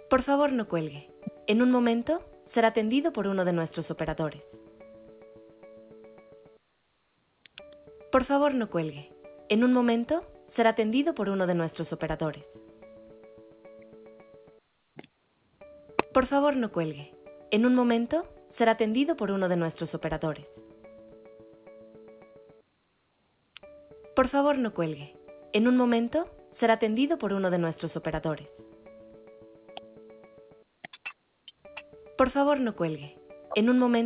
Por favor, no cuelgue. En un momento, será atendido por uno de nuestros operadores. Por favor, no cuelgue. En un momento, será atendido por uno de nuestros operadores. Por favor, no cuelgue. En un momento, será atendido por uno de nuestros operadores. Por favor, no cuelgue. En un momento, será atendido por uno de nuestros operadores. Por favor, no cuelgue. En un momento